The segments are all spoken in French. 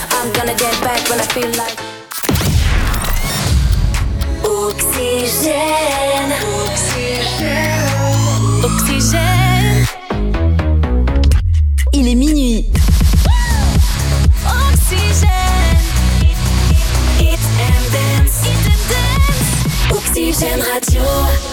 I'm gonna get back when I feel like. Oxygène. Oxygène. Oxygène. Il est minuit. Oxygène. Hit and dance. Hit and dance. Oxygène Radio.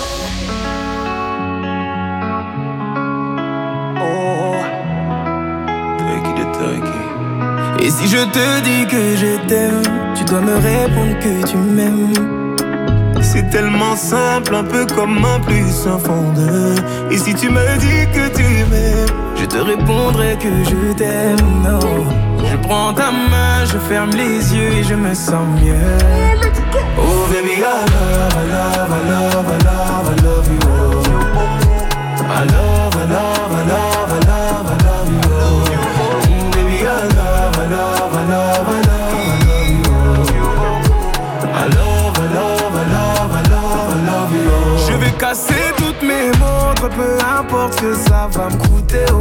Et si je te dis que je t'aime, tu dois me répondre que tu m'aimes. C'est tellement simple, un peu comme un plus un fond de. Et si tu me dis que tu m'aimes, je te répondrai que je t'aime. Non, je prends ta main, je ferme les yeux et je me sens mieux. Oh baby, I love, I love, I love, I love, I love you. I love, I love, I love, I love, I love you. Baby, I love, I love, I love, I love, I love you. I love, I love, I love, I love, I love you. Je vais casser toutes mes montres, peu importe ce que ça va me coûter. Oh.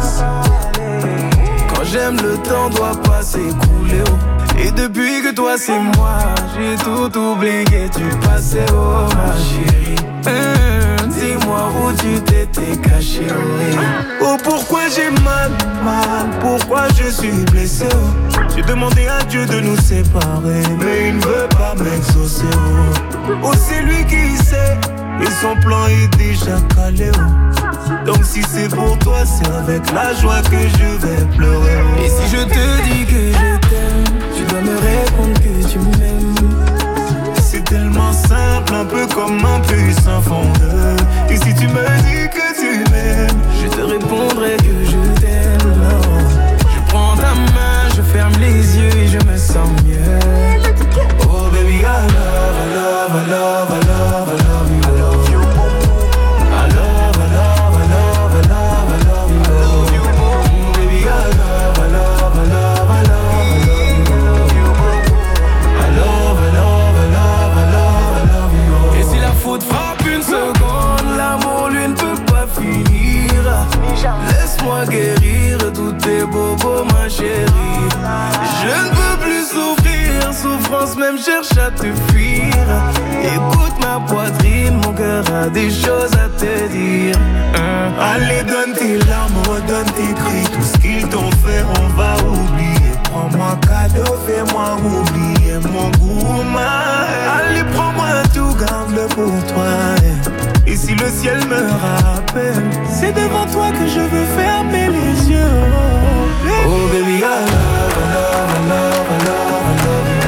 Quand j'aime, le temps doit pas s'écouler. Oh. Et depuis que toi c'est moi, j'ai tout oublié, tu passais, oh ma chérie. Dis-moi où tu t'étais caché, oh pourquoi j'ai mal, pourquoi je suis blessé, oh. J'ai demandé à Dieu de nous séparer, mais il ne veut pas m'exaucer, oh. C'est lui qui sait, et son plan est déjà calé, oh. Donc si c'est pour toi, c'est avec la joie que je vais pleurer, oh. Et si je te dis que je t'aime, tu dois me répondre que tu m'aimes. C'est tellement simple, un peu comme un puissant fondeur. Et si tu me dis que tu m'aimes, je te répondrai que je t'aime. Je prends ta main, je ferme les yeux et je me sens mieux. Oh baby, I love, I love, I love, I love, I love you. I love you. I love, I love, I love, I love, I love you. Baby, I love, I love, I love, I love. Frappe une seconde, l'amour lui ne peut pas finir. Laisse-moi guérir tous tes bobos ma chérie. Je ne peux plus souffrir, souffrance même cherche à te fuir. Écoute ma poitrine, mon cœur a des choses à te dire. Allez donne tes larmes, donne tes cris. Tout ce qu'ils t'ont fait on va oublier. Prends-moi cadeau, fais-moi oublier mon goût. Allez prends-moi tout, garde-le pour toi. Et si le ciel me rappelle, c'est devant toi que je veux fermer les yeux. Oh baby, I love, I love, I love, I love, I love you.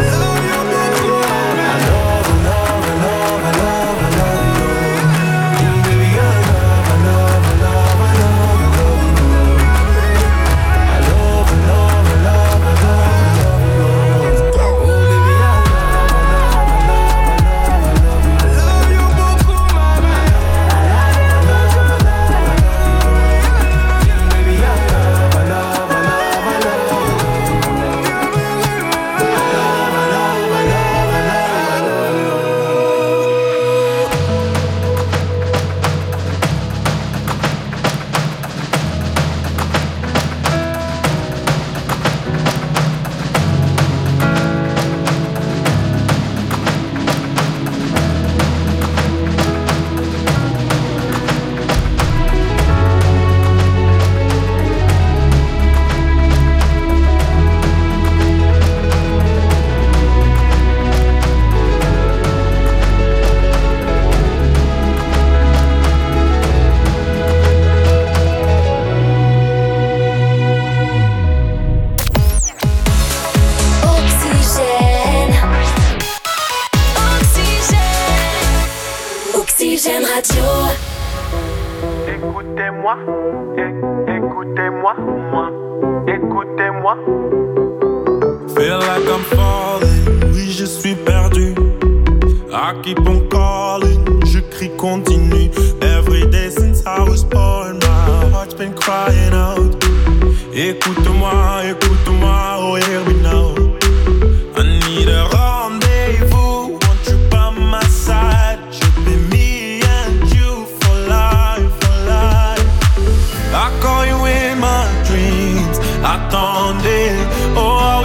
Écoutez-moi, écoutez-moi, écoutez-moi. Feel like I'm falling, oui je suis perdu. I keep on calling, je crie continue. Every day since I was born, my heart's been crying out. Écoute-moi, écoute-moi, oh here we know. I need a rendezvous, want you by my side. Should be me and you for life, for life. I call you in my dreams, attendez. Oh, we used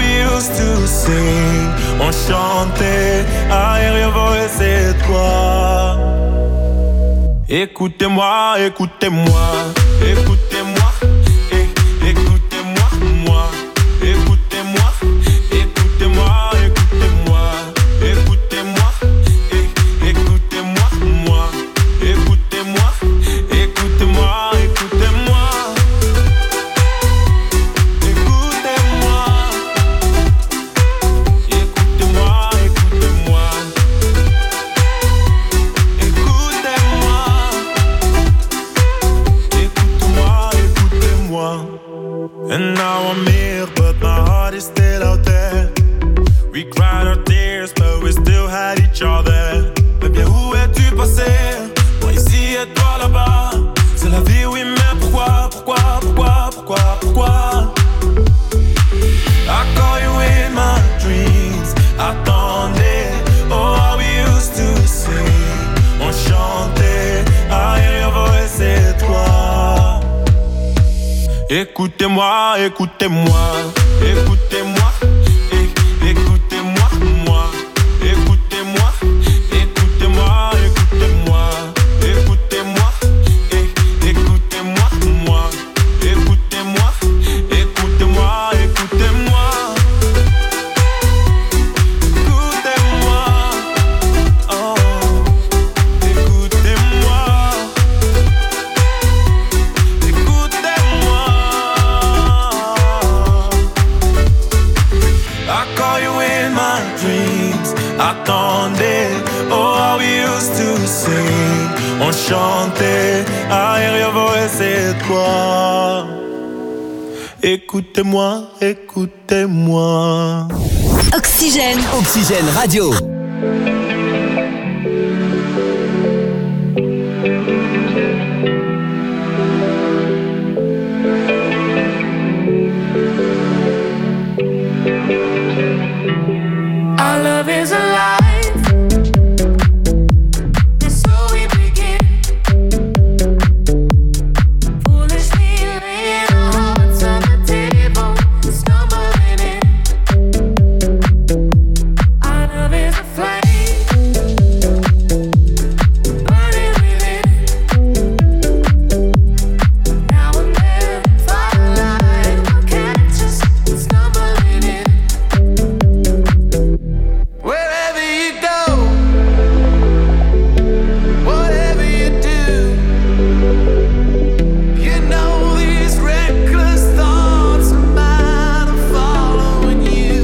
used to sing. On chantait, arrière-voix, c'est toi. Écoutez-moi, écoutez-moi, écoutez-moi, écoutez-moi, moi. Écoutez-moi, écoutez-moi, écoutez-moi, écoutez-moi, écoutez-moi, moi. Écoutez-moi, écoutez-moi, écoutez-moi. Écoutez-moi, écoutez-moi, écoutez-moi. Écoutez-moi, and now I'm here, but my heart is still out there. We cried our tears, but we still had each other. Mais bien où es-tu passé? Moi ici et toi là-bas. C'est la vie, oui, mais pourquoi? I call you in my dreams. Attendez, oh how we used to sing. On chantait, arrière-voix, c'est toi. Écoutez-moi, écoutez-moi, écoutez-moi, écoutez-moi, moi. Écoutez-moi, écoutez-moi, écoutez-moi, écoutez-moi, écoutez-moi, moi. Écoutez-moi, écoutez-moi, écoutez-moi. Écoutez-moi, oh, écoutez-moi. I call you in my dreams. Attendez, oh how we used to sing. On chantait, arrière-voix, c'est toi. Écoutez-moi, écoutez-moi. Oxygène. Oxygène Radio. Our love is alive, and so we begin. Foolishly laying our hearts on the table, stumbling in. Our love is a flame, burning within. Now and then, firelight will catch us stumbling in. Wherever you go, whatever you do, you know these reckless thoughts of mine are following you.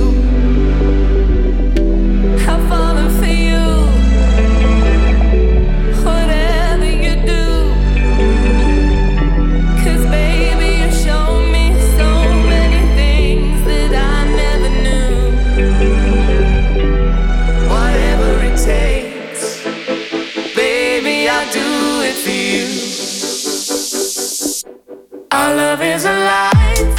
I'll follow for you, whatever you do. 'Cause baby, you show me so many things that I never knew. Whatever it takes, baby, I'll do it for you. Our love is alive,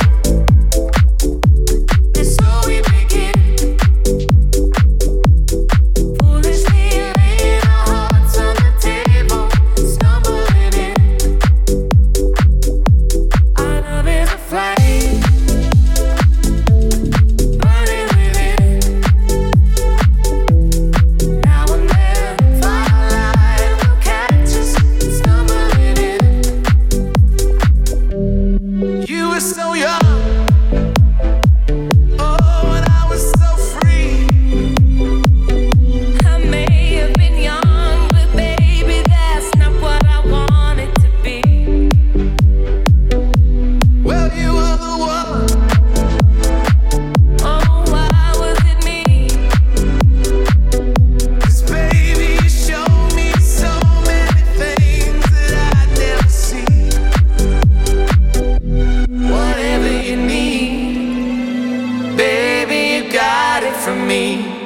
and so we begin. Foolishly laying our hearts on the table, stumbling in. Our love is a flame, burning within. Now and then, firelight will catch us stumbling in. You were so young, oh, and I was so free. I may have been young, but baby, that's not what I wanted to be. Well, you were the one. Oh, why was it me? 'Cause baby, you showed me so many things that I'd never see. Whatever you need, baby, you got it from me.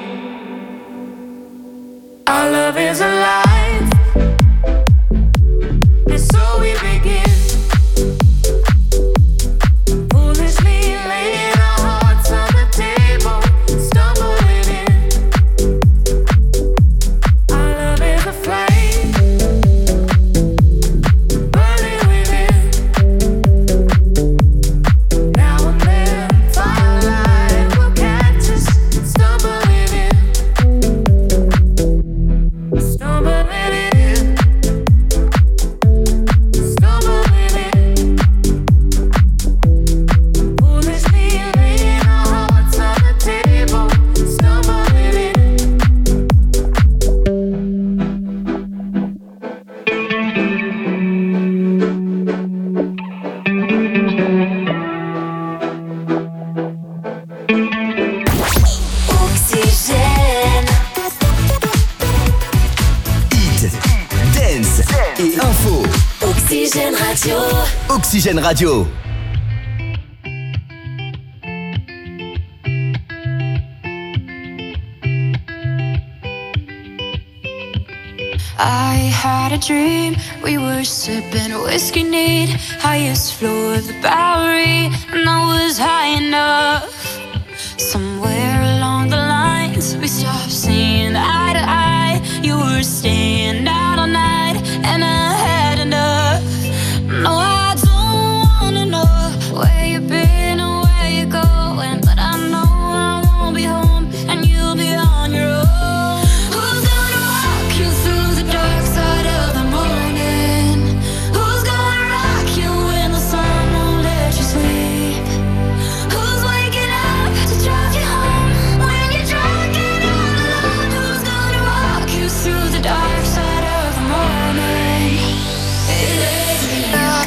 Our love is alive, and so we begin. Foolishly laying our hearts on the table, stumbling in. Our love is a flame, burning within. Now and then, firelight will catch us Radio. Oxygène Radio. I had a dream, we were sipping whiskey neat, highest floor of the Bowery, and I was high enough. Somewhere along the lines, we stopped seeing eye to eye. You were staying out all night, and I had enough. No, I don't wanna know where you've been or where you're going, but I know I won't be home, and you'll be on your own. Who's gonna walk you through the dark side of the morning? Who's gonna rock you when the sun won't let you sleep? Who's waking up to drive you home when you're drunk and all alone? Who's gonna walk you through the dark side of the morning? It ain't me.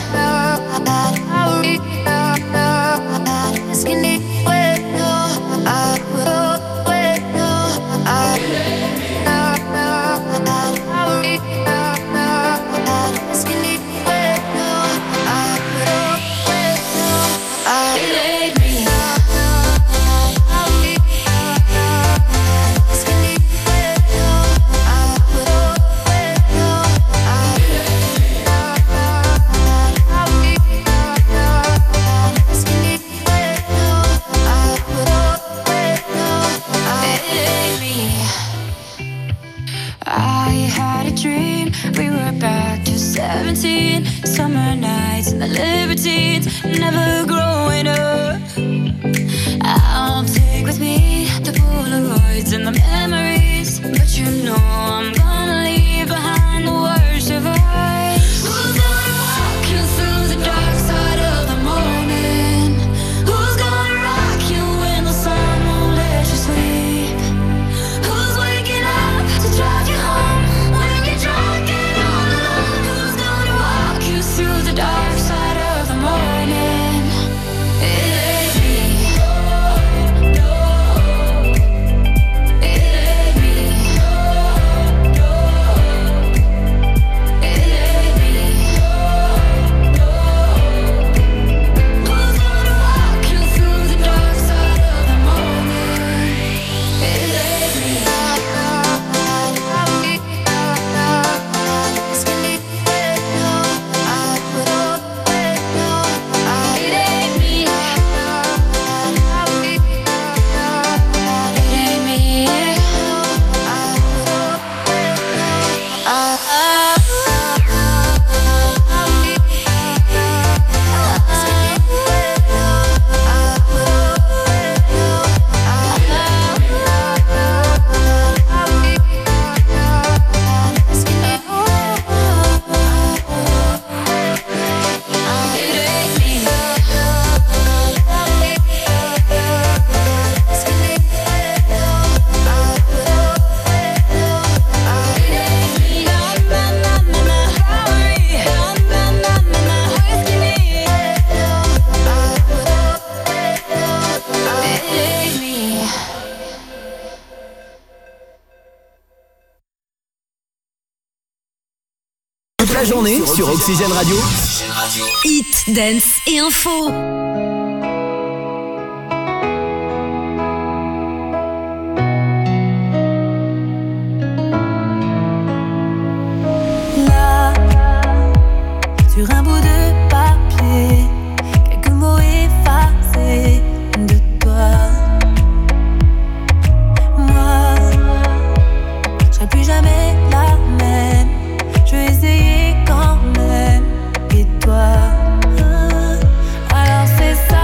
I had a dream, we were back to 17, summer nights and the libertines, never growing up. I'll take with me the Polaroids and the memories, but you know I'm gonna leave behind the worst of us. Who's gonna walk you through the dark side of the morning? Who's gonna rock you when the sun won't let you sleep? Who's waking up to drive you home when you're drunk and all alone? Who's gonna walk you through the dark side of the morning? It ain't me. No, it ain't me. No, it ain't me. No, who's gonna walk you through the dark side of the morning? It ain't me. Toute la journée sur Oxygène Radio. Hit, dance et info. Là, sur un bout de papier, quelques mots effacés de toi. Moi, je serai plus jamais la même. Je vais essayer quand même. Et toi, alors c'est ça.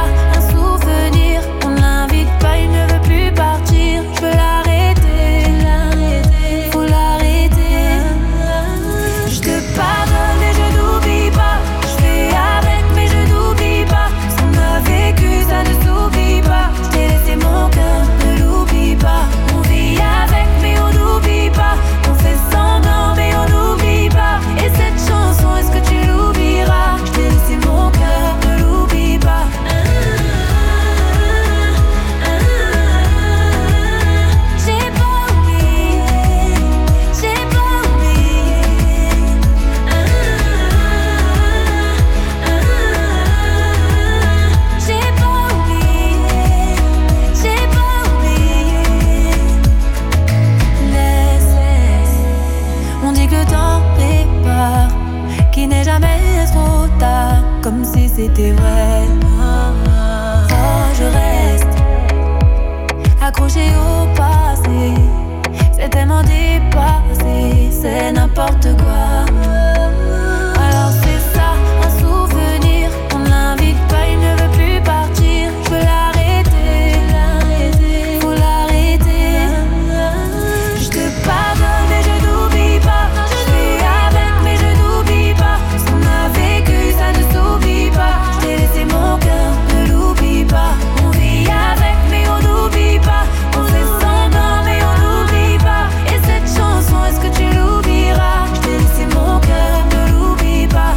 c'était vrai. Oh, je reste accrochée au passé. C'est tellement dépassé, c'est n'importe quoi. Alors c'est ça, un souvenir. On ne l'invite pas, il ne veut plus partir. Je peux l'arrêter, faut l'arrêter. Je te pardonne mais je n'oublie pas. Je fais avec mais je n'oublie pas. Ce qu'on a vécu ça ne s'oublie pas. Je t'ai laissé mon cœur, ne l'oublie pas. On vit avec mais on n'oublie pas. On fait semblant mais on n'oublie pas. Et cette chanson, est-ce que tu l'oublieras? Je t'ai laissé mon cœur, ne l'oublie pas.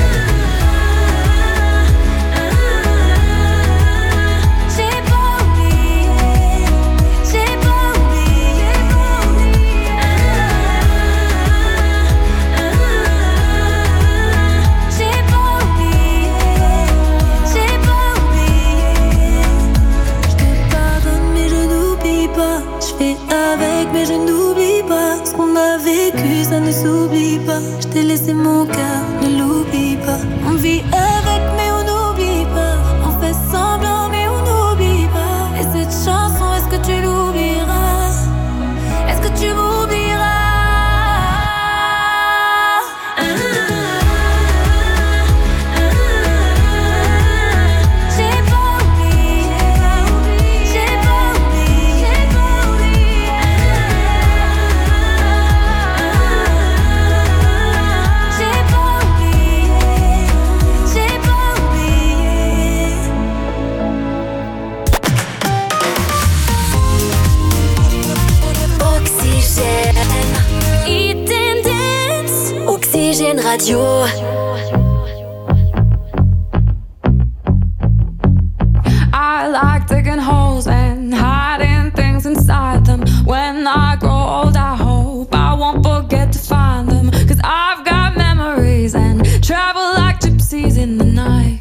J'ai pas oublié, j'ai pas oublié. J'ai pas oublié, j'ai pas oublié. Je te pardonne mais je n'oublie pas. Je fais avec mais je n'oublie pas. Ce qu'on a vécu ça ne s'oublie pas. Je t'ai laissé mon cœur, ne l'oublie pas. On vit avec mais on n'oublie pas. On fait semblant mais on n'oublie pas. Et cette chanson, est-ce que tu l'oublieras? Est-ce que tu m'oublieras? J'ai pas oublié, j'ai pas oublié, j'ai pas oublié. J'ai pas oublié, j'ai pas oublié. Oxygène. Eat and dance. Oxygène Radio. I like digging holes and hiding things inside them. When I grow old, I hope I won't forget to find them. 'Cause I've got memories and travel like gypsies in the night.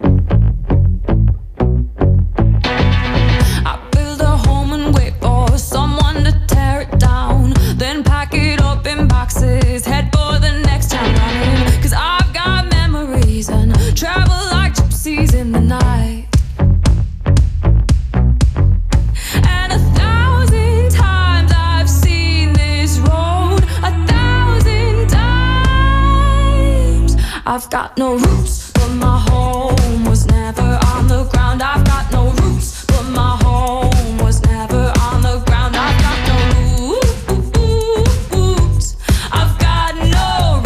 I build a home and wait for someone to tear it down. Then pack it up in boxes, head for the next town running. 'Cause I've got memories and travel like gypsies in the night. And 1,000 times I've seen this road, 1,000 times. I've got no roots, but my home was never on the ground. I've got no roots, but my home was never on the ground. I've got no roots. I've got no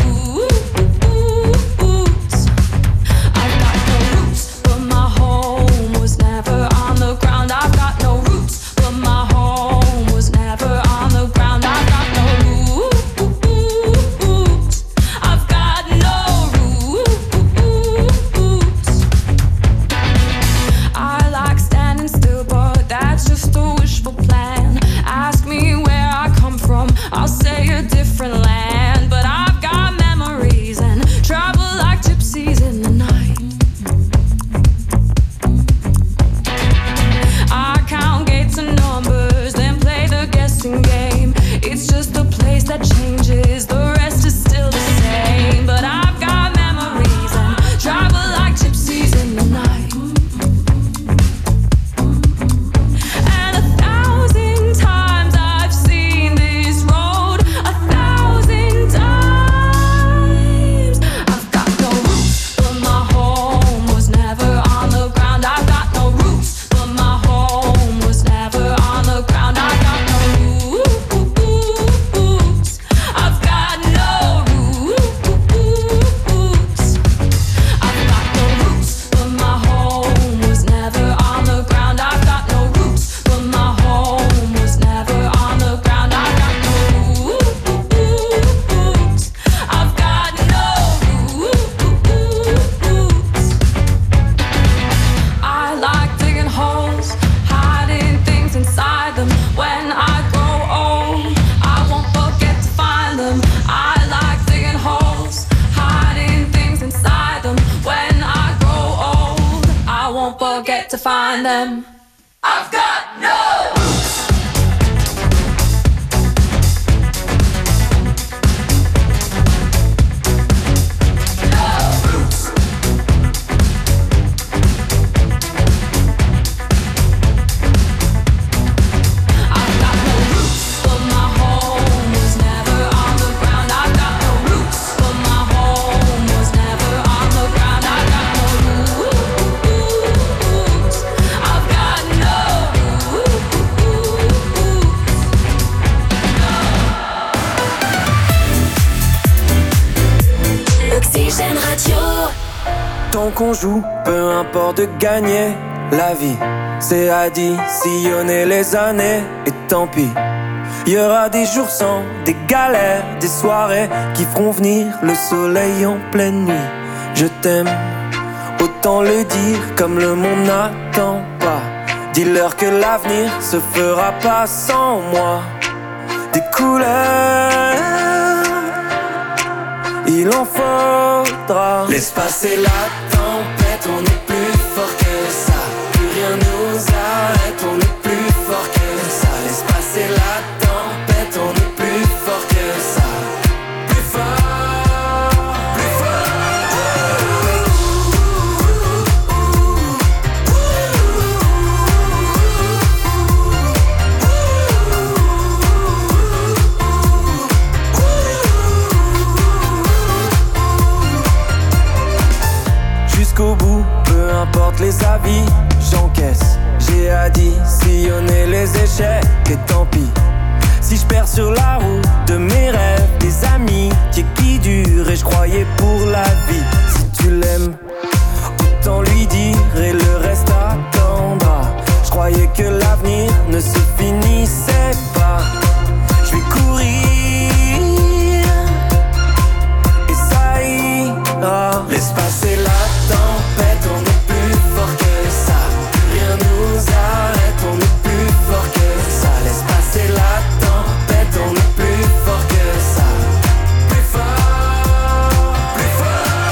roots. I've got no roots, but my home was never on the ground. I've got no roots, but my home was never on the ground. I've got no roots. I've got no roots. I like standing still, but that's just a wishful plan. Ask me where I come from, I'll say a different land. But I've got memories and travel like gypsies in the night. I count gates and numbers, then play the guessing game. It's just a place that changes, the rest is still the same. But I've got memories and travel like gypsies in the night. And 1,000 times I've seen this road, 1,000 times. I've got no roots, but my home was never on the ground. I've got no roots, but my home was never on the ground. I've got no roots. I've got no roots. I've got no roots, but my home was never on the ground. I've got no roots, but my home was never on the ground. I've got no roots. I've got no roots. I like digging holes, hiding things inside them. When I grow old, I won't forget to find them. I like digging holes, hiding things inside them. When I grow old, I won't forget to find them. I've got no roots. No roots. temps qu'on joue, peu importe de gagner la vie. C'est additionner les années et tant pis. Il y aura des jours sans, des galères, des soirées qui feront venir le soleil en pleine nuit. Je t'aime, autant le dire comme le monde n'attend pas. Dis-leur que l'avenir se fera pas sans moi. Des couleurs, il en faudra. Laisse passer la tempête, on est plus fort que ça. Plus rien nous arrête, on est plus fort que ça. Laisse passer la tempête, on est plus fort que ça. Plus fort, plus fort. Jusqu'au bout, peu importe les avis, j'encaisse. J'ai additionné les échecs et tant pis. Si je perds sur la route de mes rêves, des amis qui durent et je croyais pour la vie. Si tu l'aimes, autant lui dire et le reste attendra. Je croyais que l'avenir ne se finissait pas. Je vais courir et ça ira. Laisse passer la tempête, on est plus fort que ça. Plus rien nous arrête, on est plus fort que ça. Laisse passer la tempête, on est plus fort que ça. Plus fort, plus fort.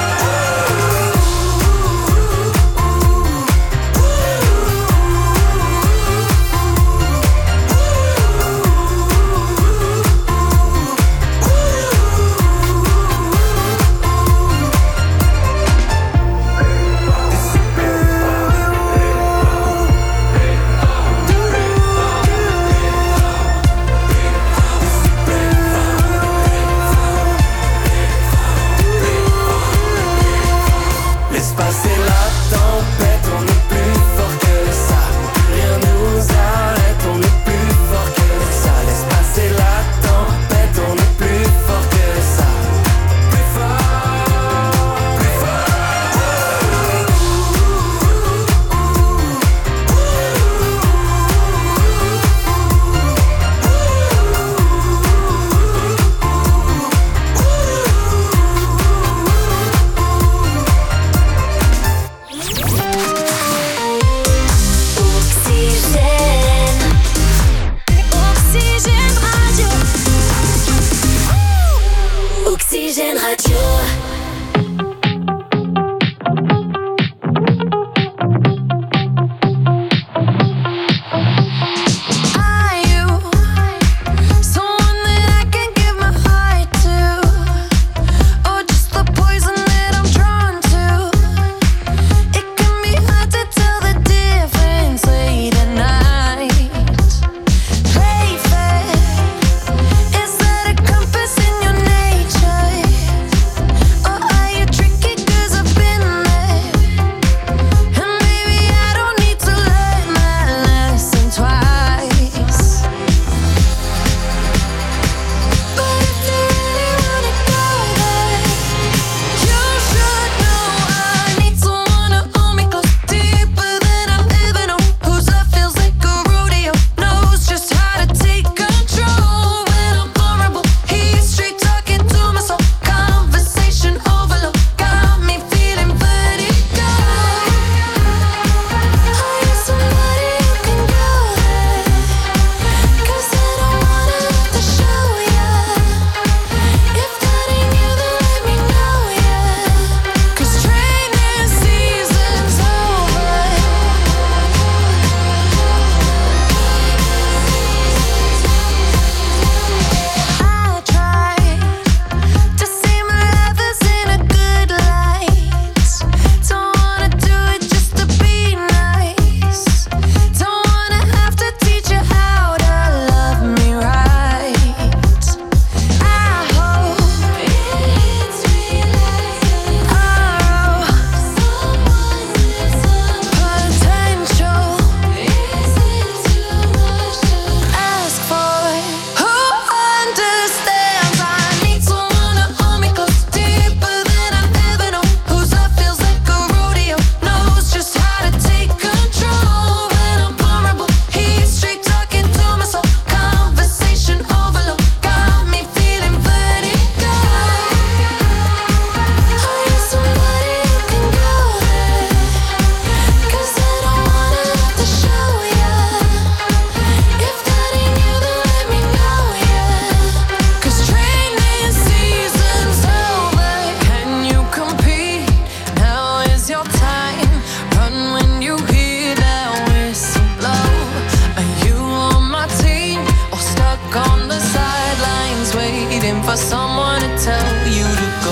for someone to tell you to go.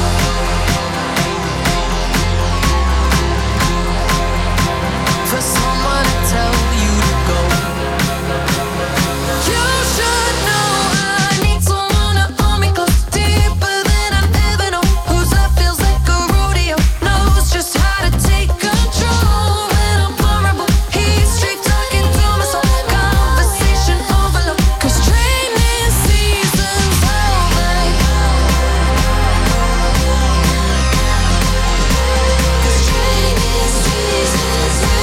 For someone to tell you to go. You should know I need someone to hold me close, deeper than I've ever known. Whose love feels like a rodeo, knows just how to take control. When I'm vulnerable, he's straight talking to my soul. Conversation overload, 'cause training season's over. 'Cause training season's over.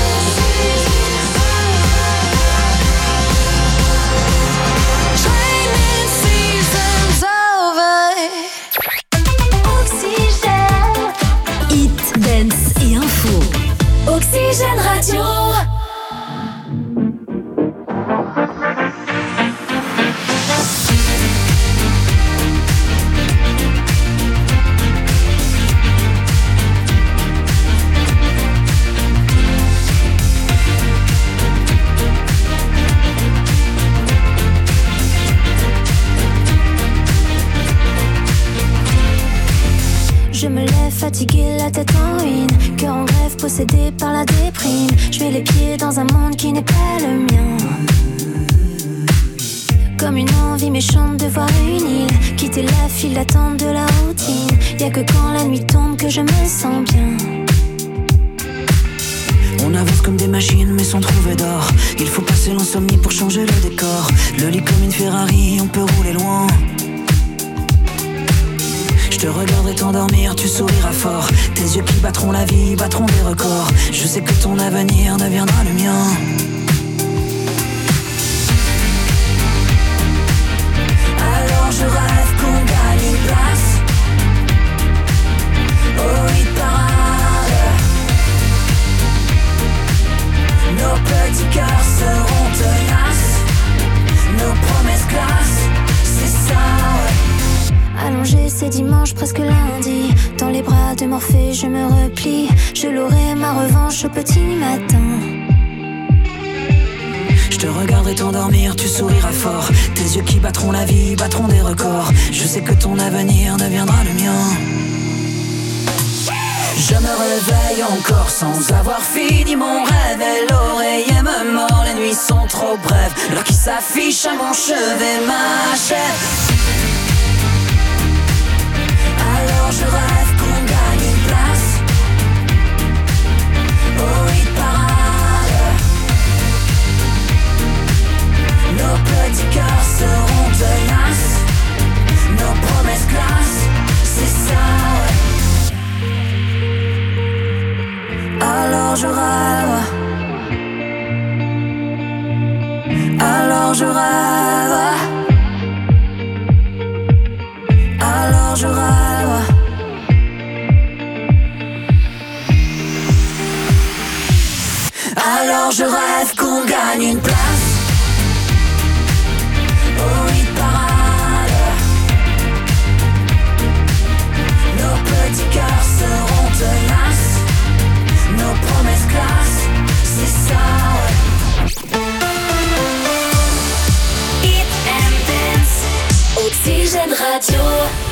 Training season's over. Oxygène. Hit, dance et info. Oxygène Radio. Je me lève fatiguée, la tête en ruine, cœur en grève, possédé par la déprime. Je mets les pieds dans un monde qui n'est pas le mien. Comme une envie méchante de voir une île, quitter la file d'attente de la routine. Y'a que quand la nuit tombe que je me sens bien. On avance comme des machines mais sans trouver d'or. Il faut passer l'insomnie pour changer le décor. Le lit comme une Ferrari, on peut rouler loin. Je te regarderai t'endormir, tu souriras fort. Tes yeux qui battront la vie, battront des records. Je sais que ton avenir deviendra le mien. Alors je rêve qu'on gagne une place au hit parade. Nos petits cœurs seront tenaces. Nos promesses classent, c'est ça, ouais. Allongé, c'est dimanche, presque lundi. Dans les bras de Morphée, je me replie. Je l'aurai ma revanche au petit matin. Je te regarderai t'endormir, tu souriras fort. Tes yeux qui battront la vie, battront des records. Je sais que ton avenir deviendra le mien. Je me réveille encore sans avoir fini mon rêve. Et l'oreiller me mord, les nuits sont trop brèves. L'heure qui s'affiche à mon chevet m'achève. Alors je rêve qu'on gagne une place au hit parade. Nos petits cœurs seront tenaces. Nos promesses classent, c'est ça, ouais. Alors je rêve. Alors je rêve. Alors je rêve. Alors je rêve qu'on gagne une place au hit parade. Nos petits cœurs seront tenaces. Nos promesses classent, c'est ça, ouais. Hit and dance. Oxygène Radio.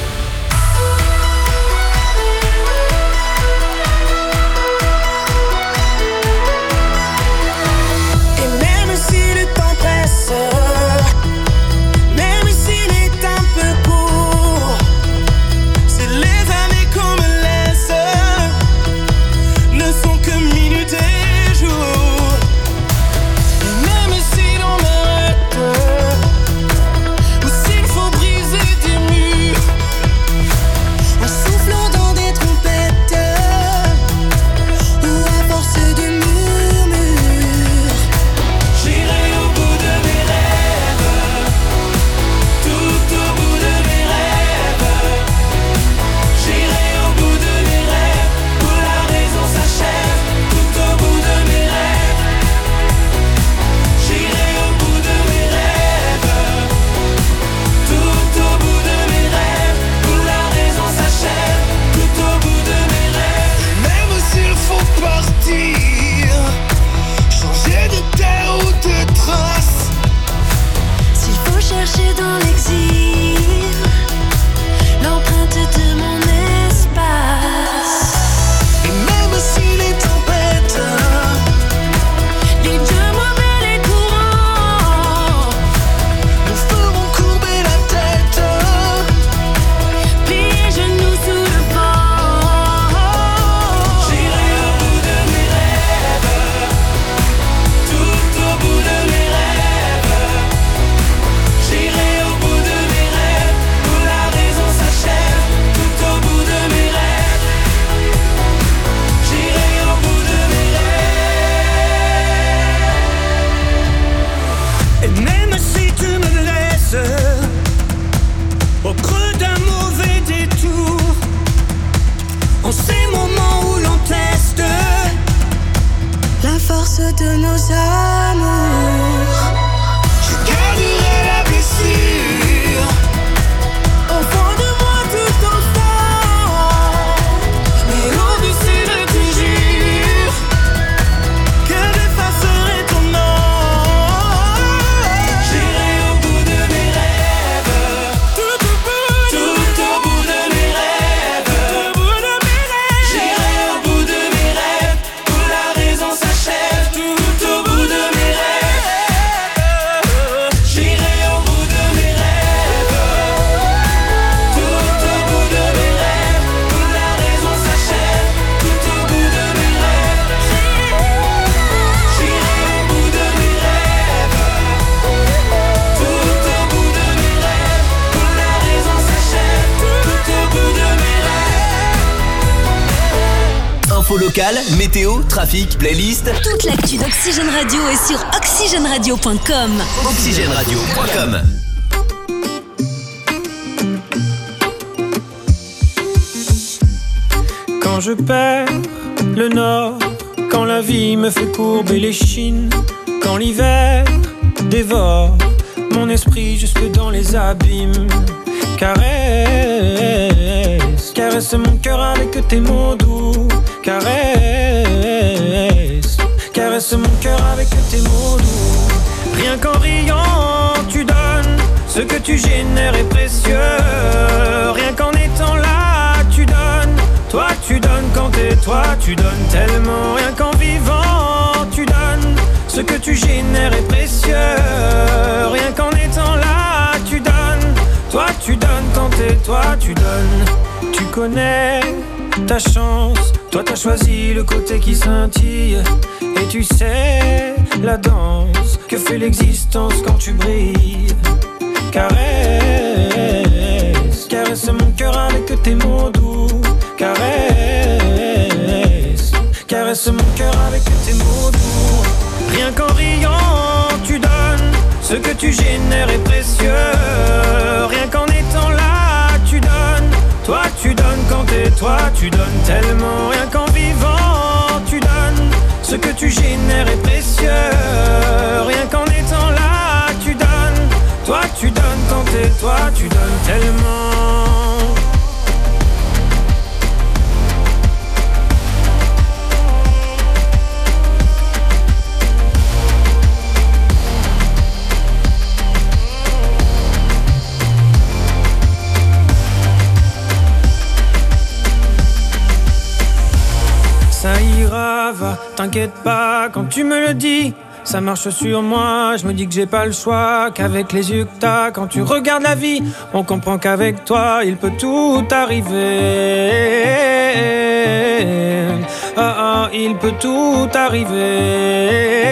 Même s'il est un peu court, c'est les années qu'on me laisse, ne sont que minutes et jours. Et même si l'on m'arrête, ou s'il faut briser des murs, en soufflant dans des trompettes, ou à force de murmures, j'irai au bout de mes rêves, tout au bout de mes rêves. J'irai au bout de mes rêves, où la raison s'achève, tout au bout de mes rêves. J'irai au bout de mes rêves, tout au bout de mes rêves, où la raison s'achève, tout au bout de mes rêves. Même s'il faut partir, changer de terre ou de trace, S'il faut chercher dans l'exil Infos locales, météo, trafic, playlist. Toute l'actu d'Oxygène Radio est sur oxygenradio.com. Oxygèneradio.com. Quand je perds le nord, quand la vie me fait courber les chines, quand l'hiver dévore mon esprit jusque dans les abîmes, caresse, caresse mon cœur avec tes mots doux, caresse, caresse mon cœur avec tes mots doux. Rien qu'en riant tu donnes, ce que tu génères est précieux. Rien qu'en étant là tu donnes, toi tu donnes quand t'es toi, tu donnes tellement. Rien qu'en vivant tu donnes, ce que tu génères est précieux. Rien qu'en étant là tu donnes, toi tu donnes quand t'es toi, tu donnes. Tu connais ta chance, toi t'as choisi le côté qui scintille. Et tu sais la danse que fait l'existence quand tu brilles. Caresse, caresse mon cœur avec tes mots doux. Caresse, caresse mon cœur avec tes mots doux. Rien qu'en riant tu donnes, ce que tu génères est précieux. Rien qu'en étant là tu donnes, toi tu donnes quand t'es toi, tu donnes tellement. Rien qu'en vivant tu donnes, ce que tu génères est précieux. Rien qu'en étant là tu donnes, toi tu donnes quand t'es toi, tu donnes tellement. Ça ira, va, t'inquiète pas quand tu me le dis. Ça marche sur moi, je me dis que j'ai pas le choix. Qu'avec les yeux que t'as, quand tu regardes la vie, on comprend qu'avec toi, il peut tout arriver. Ah ah, il peut tout arriver.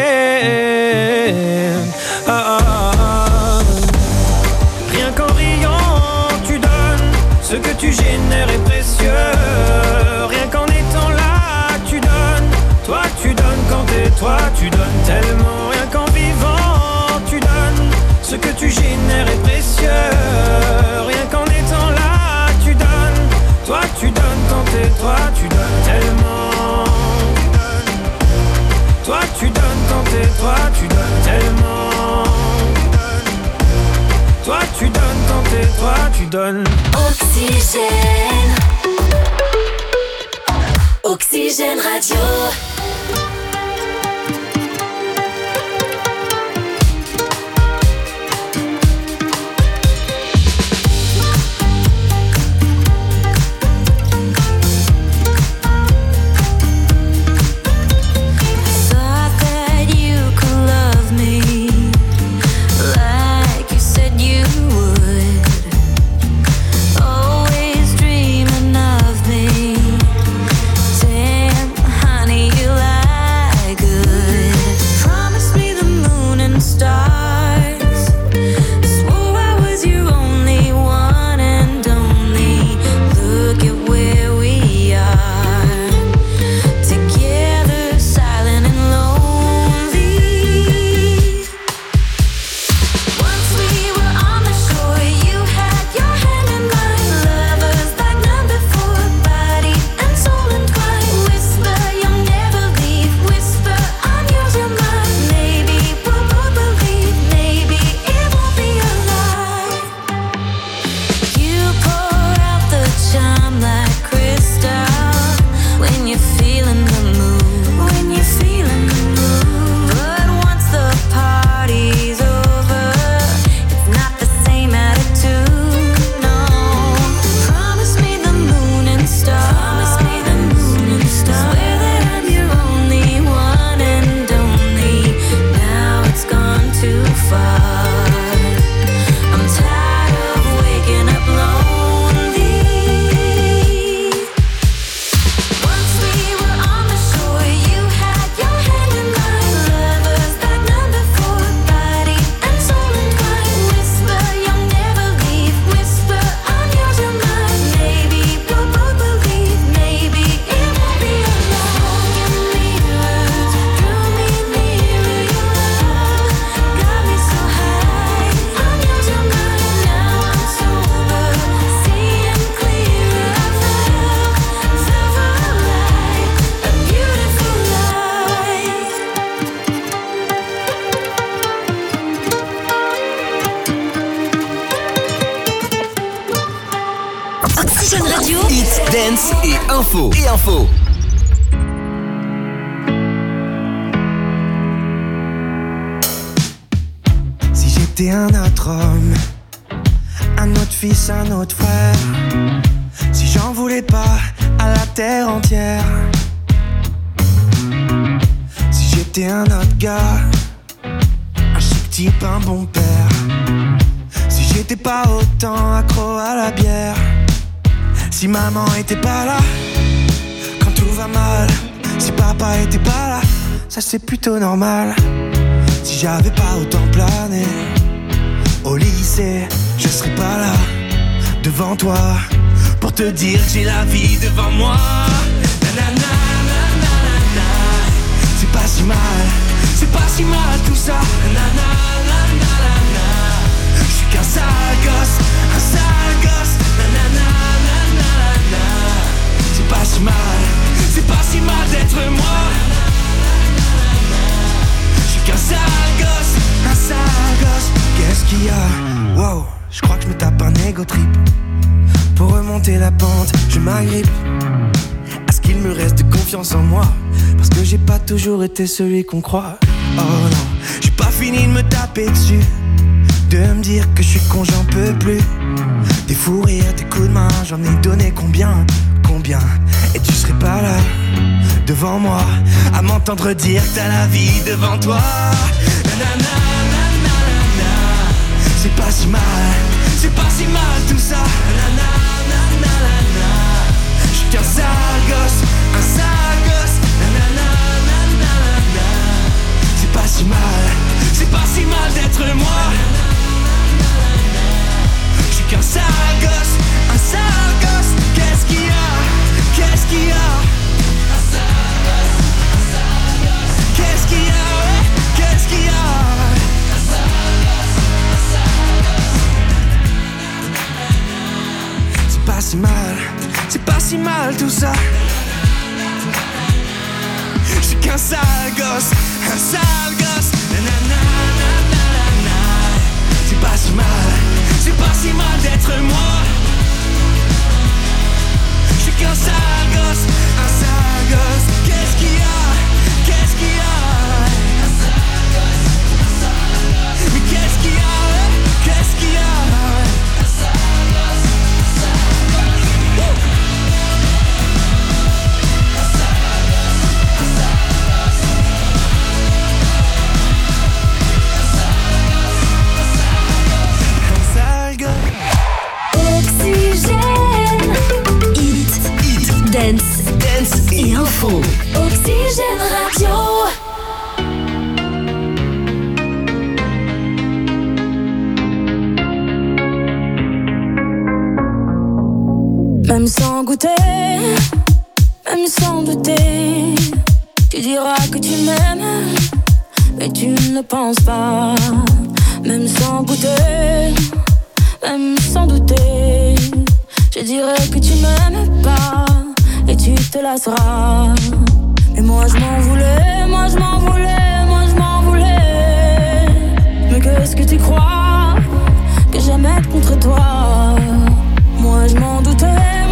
Ah ah, ah. Rien qu'en riant, tu donnes, ce que tu génères est précieux. Rien qu'en étant là, tu donnes, toi tu donnes quand t'es toi, tu donnes tellement. Rien qu'en vivant, tu donnes, ce que tu génères est précieux. Rien qu'en étant là, tu donnes, toi tu donnes quand t'es toi, tu donnes tellement. Toi tu donnes quand t'es toi, tu donnes tellement. Toi tu donnes quand t'es toi, tu donnes. Oxygène. Oxygène Radio. Honey, you lie. Hit, dance et info. Si j'étais un autre homme, un autre fils, un autre frère, si j'en voulais pas à la terre entière, si j'étais un autre gars, un chic type, un bon père, si j'étais pas autant accro à la bière, si maman était pas là quand tout va mal, si papa était pas là, ça c'est plutôt normal. Si j'avais pas autant plané au lycée, je serais pas là devant toi pour te dire que j'ai la vie devant moi. Nanana, nanana, c'est pas si mal tout ça. Nanana, nanana, je suis qu'un sale gosse. Nanana, nanana, c'est pas si mal d'être moi. Qu'un sale gosse. Qu'est-ce qu'il y a? Wow, je crois que je me tape un ego trip. Pour remonter la pente, je m'agrippe à ce qu'il me reste de confiance en moi, parce que j'ai pas toujours été celui qu'on croit. Oh non, j'ai pas fini de me taper dessus, de me dire que je suis con, j'en peux plus. Des fous rires, des coups de main, j'en ai donné combien? Et tu serais pas là devant moi à m'entendre dire que t'as la vie devant toi. Nanana, nanana, c'est pas si mal tout ça. Nanana, nanana, je suis qu'un sale gosse. Nanana, nanana, c'est pas si mal d'être moi. Je suis qu'un sale gosse. Qu'est-ce qu'il y a? Qu'est-ce qu'il y a? C'est pas si mal tout ça. Je suis qu'un sale gosse. Nanana, nanana, c'est pas si mal d'être moi. Je suis qu'un sale gosse. Qu'est-ce qu'il y a? Mais qu'est-ce qu'il y a? Dance et info. Oxygène Radio. Même sans goûter, même sans douter, tu diras que tu m'aimes, mais tu ne penses pas. Même sans goûter, même sans douter, je dirais que tu m'aimes pas. Et tu te lasseras. Mais moi je m'en voulais. Mais qu'est-ce que tu crois que j'aime être contre toi? Moi je m'en doutais.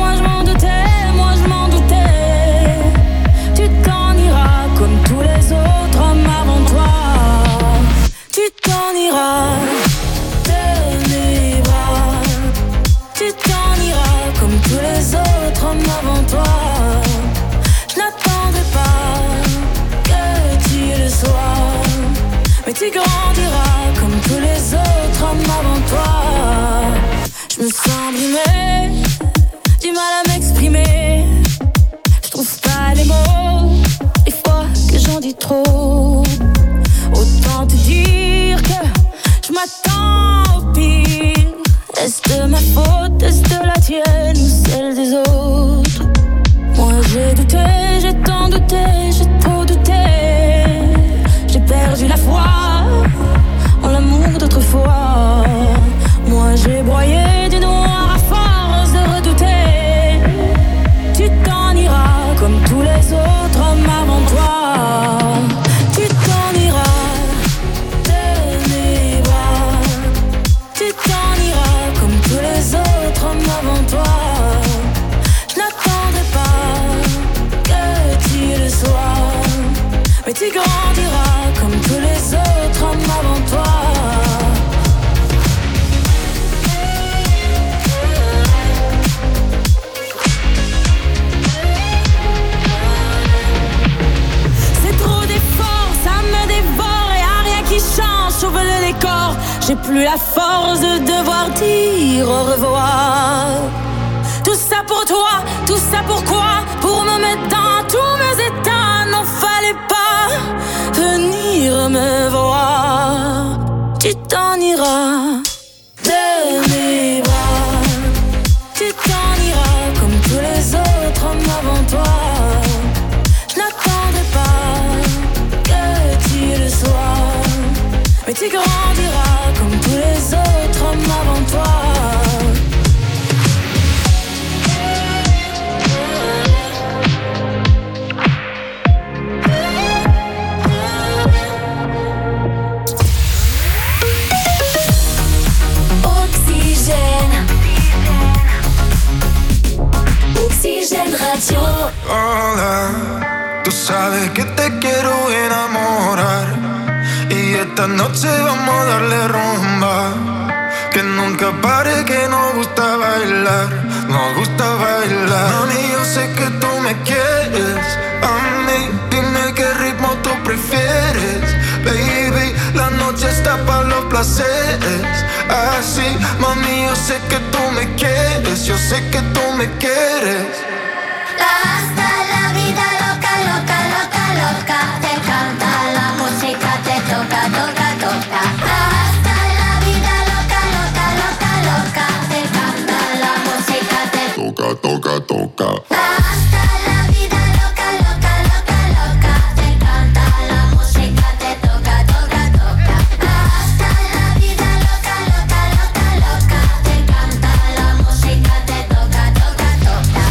Tu t'en iras comme tous les autres hommes avant toi. Tu t'en iras de mes bras. Tu t'en iras comme tous les autres hommes avant toi. Je n'attendrai pas que tu le sois, mais tu grandiras comme tous les autres hommes avant toi. Je me sens brimée, du mal à m'exprimer. Je trouve pas les mots, des fois que j'en dis trop. Autant te dire que je m'attends au pire. Est-ce de ma faute, est-ce de la tienne ou celle des autres? Moi j'ai douté, j'ai tant douté, j'ai trop douté. J'ai perdu la foi en l'amour d'autrefois. Moi j'ai broyé du noir à force de redouter. Tu t'en iras comme tous les autres hommes avant toi. Tu t'en iras de mes bras. Tu t'en iras comme tous les autres hommes avant toi. Je n'attends la force de devoir dire au revoir. Tout ça pour toi, tout ça pourquoi? Pour me mettre dans tous mes états. N'en fallait pas venir me voir. Tu t'en iras de mes bras. Tu t'en iras comme tous les autres hommes avant toi. Je n'attendrai pas que tu le sois, mais tu grandiras comme tous les autres hommes avant toi. Oxygène Radio. Hola, tú sabes que te quiero enamorar y esta noche vamos a darle rumba. Que nunca pare, que nos gusta bailar, nos gusta bailar. Mami, yo sé que tú me quieres a mí, dime qué ritmo tú prefieres. Baby, la noche está para los placeres. Así, mami, yo sé que tú me quieres, yo sé que tú me quieres. Hasta la vida loca, loca, loca, loca. Te canta la música, te toca, toca, toca. Hasta la vida loca, loca, loca, loca. Te canta la música, te toca, toca, toca. Hasta la vida loca, loca, loca, loca. Te canta la música, te toca, toca, toca. Hasta la vida loca, loca, loca, loca. Te canta la música, te toca, toca, toca.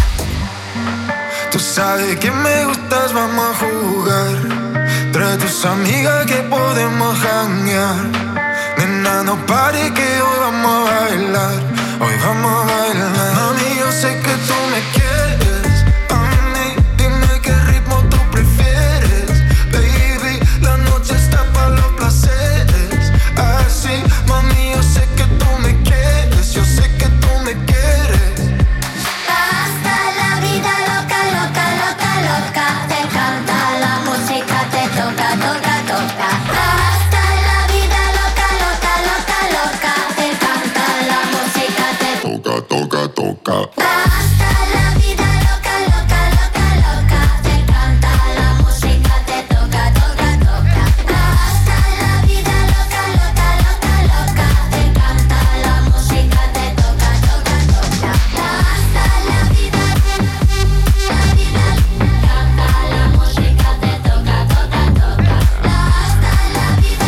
Tú sabes que me gustas, vamos a jugar. Trae tus amigas que podemos janguear. Nena, no pare que hoy vamos a bailar. Hoy vamos a bailar. Mami, yo sé que tú me quieres a mí, dime qué ritmo tú prefieres. Baby, la noche está para los placeres. Así, mami, yo sé que tú me quieres, yo sé que tú me quieres. Hasta la vida loca, loca, loca, loca. Te canta la música, te toca, toca, toca. Hasta la vida loca, loca, loca, loca. Te canta la música, te toca, toca, toca. Hasta la vida loca, loca, loca, loca. Te canta la música, te toca, toca, toca. Hasta la vida loca, loca, loca, loca. Te canta la música, te toca, toca, toca. Hasta la vida, la vida, canta la música, te toca, toca, toca. Hasta la vida,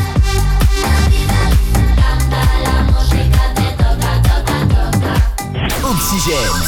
canta la música, te toca, toca, toca. Oxygène.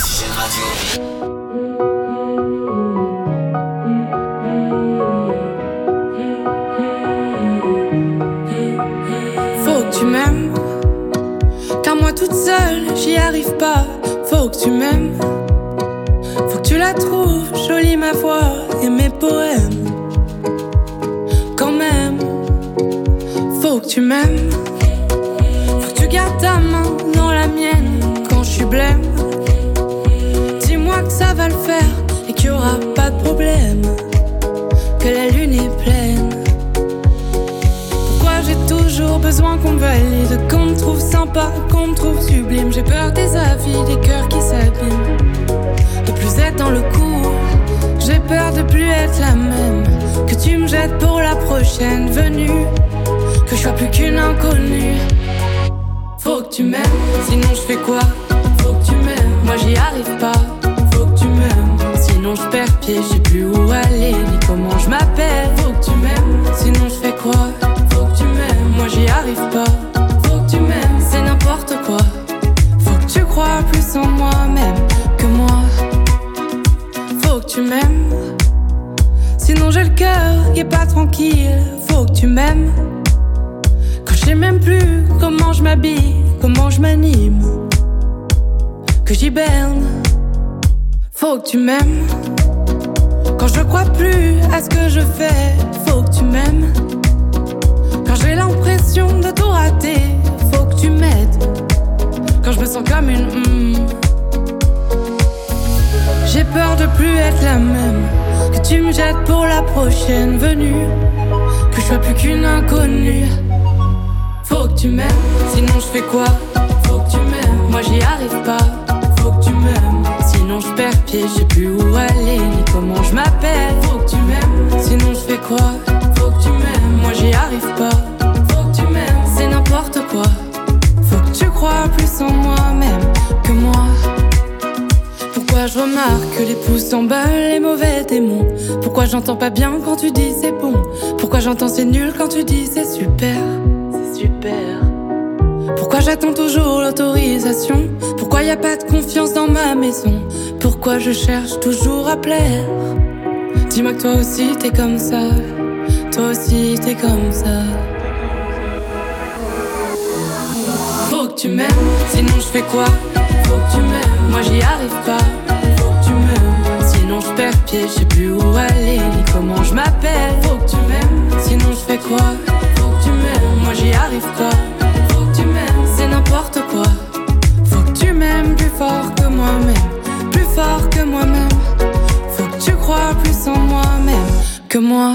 Faut que tu m'aimes, car moi toute seule j'y arrive pas. Faut que tu m'aimes, faut que tu la trouves jolie ma voix et mes poèmes. Quand même, faut que tu m'aimes, faut que tu gardes ta main dans la mienne quand je suis blême. Dis-moi que ça va le faire et qu'il y aura pas de problème, que la lune est pleine. Pourquoi j'ai toujours besoin qu'on me valide, qu'on me trouve sympa, qu'on me trouve sublime. J'ai peur des avis, des cœurs qui s'abîment, de plus être dans le coup. J'ai peur de plus être la même, que tu me jettes pour la prochaine venue, que je sois plus qu'une inconnue. Faut que tu m'aimes, sinon je fais quoi? Faut que tu m'aimes, moi j'y arrive pas. Faut que tu m'aimes, sinon je perds pied, je sais plus où aller ni comment je m'appelle. Faut que tu m'aimes, sinon je fais quoi? Faut que tu m'aimes, moi j'y arrive pas. Faut que tu m'aimes, c'est n'importe quoi. Faut que tu crois plus en moi-même que moi. Faut que tu m'aimes, sinon j'ai le cœur qui est pas tranquille. Faut que tu m'aimes, quand je sais même plus comment je m'habille, comment je m'anime, que j'hiberne. Faut que tu m'aimes, quand je crois plus à ce que je fais. Faut que tu m'aimes, quand j'ai l'impression de tout rater. Faut que tu m'aides, quand je me sens comme une J'ai peur de plus être la même, que tu me jettes pour la prochaine venue, que je sois plus qu'une inconnue. Faut que tu m'aimes, sinon je fais quoi? Faut que tu m'aimes, moi j'y arrive pas. Faut que tu m'aimes, sinon je perds pied, je sais plus où aller ni comment je m'appelle. Faut que tu m'aimes, sinon je fais quoi? Faut que tu m'aimes, moi j'y arrive pas. Faut que tu m'aimes, c'est n'importe quoi. Faut que tu crois plus en moi-même que moi. Pourquoi je remarque que les pouces s'emballent, les mauvais démons? Pourquoi j'entends pas bien quand tu dis c'est bon? Pourquoi j'entends c'est nul quand tu dis c'est super? C'est super. Pourquoi j'attends toujours l'autorisation? Pourquoi y a pas de confiance dans ma maison? Pourquoi je cherche toujours à plaire? Dis-moi que toi aussi t'es comme ça. Toi aussi t'es comme ça. Faut que tu m'aimes, sinon je fais quoi? Faut que tu m'aimes, moi j'y arrive pas. Faut que tu m'aimes, sinon je perds pied, je sais plus où aller ni comment je m'appelle. Faut que tu m'aimes, sinon je fais quoi? Faut que tu m'aimes, moi j'y arrive pas. Faut que tu m'aimes, c'est n'importe quoi. Faut que tu m'aimes plus fort que moi-même, plus fort que moi-même. Faut que tu crois plus en moi-même que moi.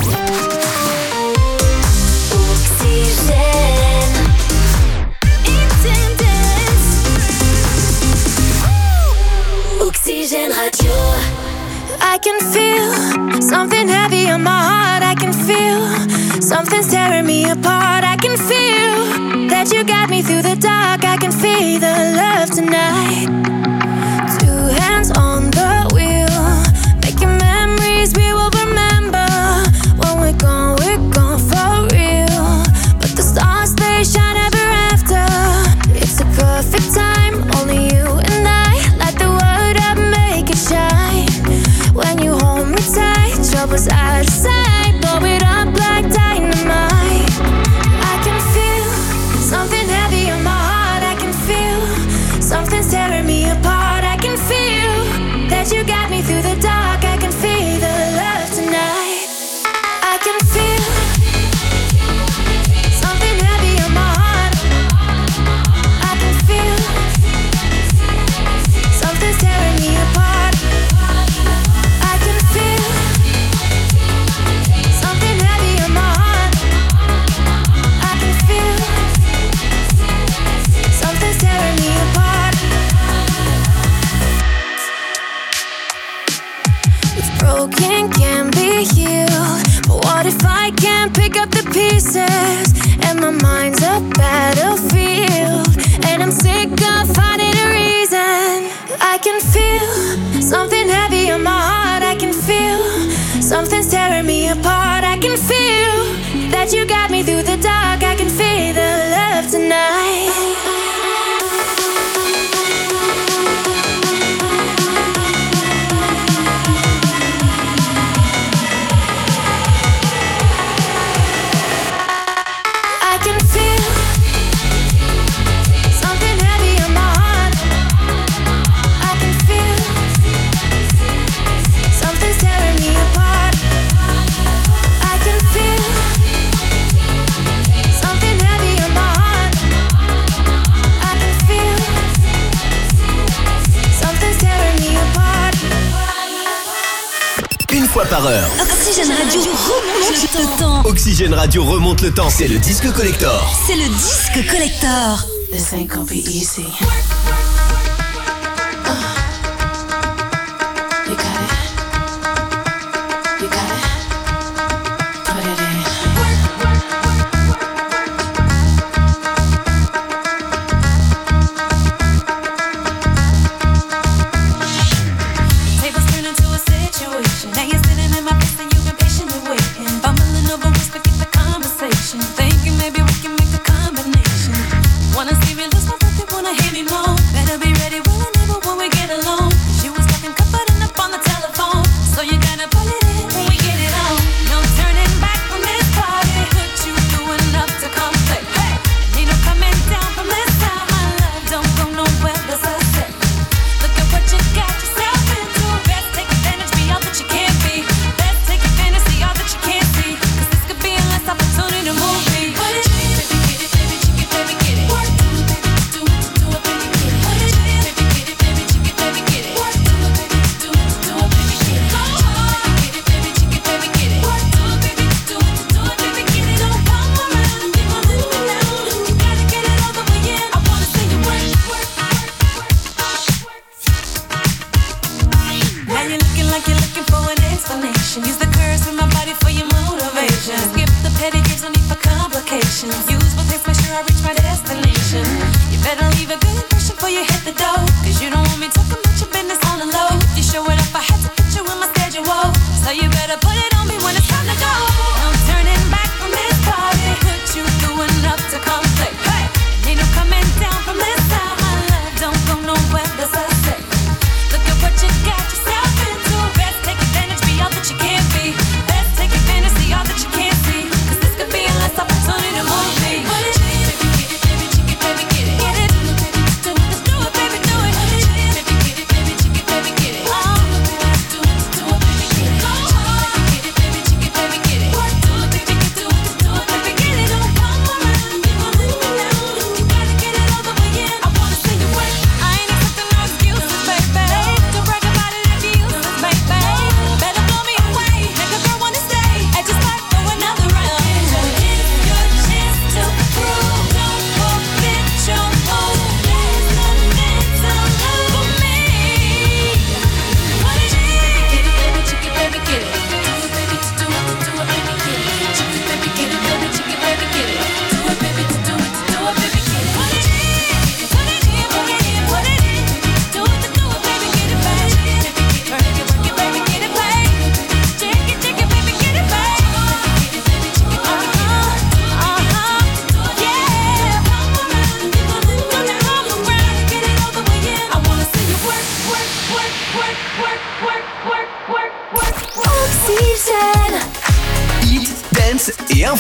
Oxygène Radio. I can feel something heavy on my heart. I can feel something's tearing me apart. I can feel that you got me through the dark. I can feel the love tonight. Two hands on the wheel, making memories we will remember. When we're gone for real. But the stars, they shine ever after. It's a perfect time, only you and I. Light the world up, make it shine. When you hold me tight, trouble's out of sight. Blow it up like dynamite. I can feel something heavy on my heart. I can feel something's tearing me apart. I can feel that you got me through the dark. I can feel the love tonight. I can feel something heavy on my heart. I can feel something's tearing me apart. I can feel something heavy on my heart. I can feel something's tearing me apart. It's broken, can be healed. But what if I can't pick up the pieces? And my mind's a battlefield. And I'm sick of finding a reason. I can feel something heavy on my heart. I can feel something's tearing me apart. I can feel that you got me through the dark. I can feel the love tonight. I can feel something heavy on my heart. I can feel something's tearing me apart. I can feel something heavy on my heart. I can feel something's tearing me apart. Une fois par heure. Oxygène Radio remonte le temps. Oxygène Radio remonte le temps, c'est le disque collector. C'est le disque collector. This ain't gonna be easy. You got it. You got it. Put it in. Tables turn into a situation. Now you're sitting in my face and you've been patiently waiting. Bumbling over words to keep the conversation. Thinking maybe we can make a combination. Wanna see me lose my breath, you wanna hear me moan. Better be ready, will I never when we get alone. She was talking comforting up on the telephone. So you gotta pull it in when we get it on. No turning back from this party. Put you through enough to come play. Hey, ain't no coming down from this time. My love don't go nowhere, that's a set. Look at what you got yourself into. Best take advantage, be all that you can be. Best take advantage, see all that you can't see. 'Cause this could be a last opportunity to move me. Put it, baby, get it, baby, chicken, baby, get it. Work, do it, baby, do it, baby, get it. Put it, baby,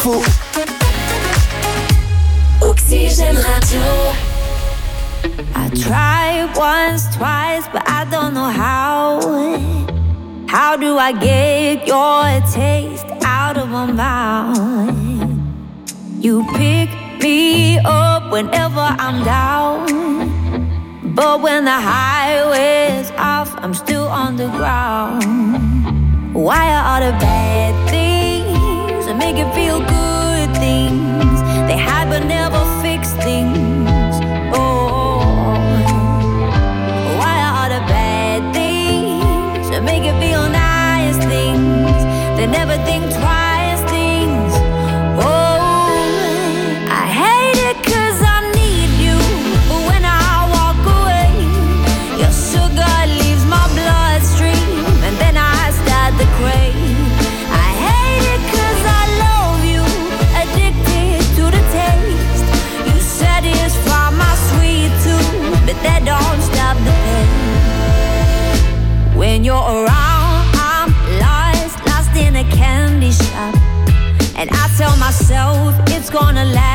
l'info. Oxygène Radio. I tried once, twice, but I don't know how. How do I get your taste out of my mouth? You pick me up whenever I'm down, but when the highway's off, I'm still on the ground. Why are all the bad things that make it feel good things? They hide but never fix things. Oh, why are all the bad things that make it feel nice things? They never think twice things. Oh, I hate it 'cause I need you, but when I walk away, your sugar leaves my bloodstream, and then I start to crave. I hate it 'cause I love you, addicted to the taste. You satisfy my sweet tooth, but that don't stop the pain. When you're around, I'm lost in a candy shop, and I tell myself it's gonna last.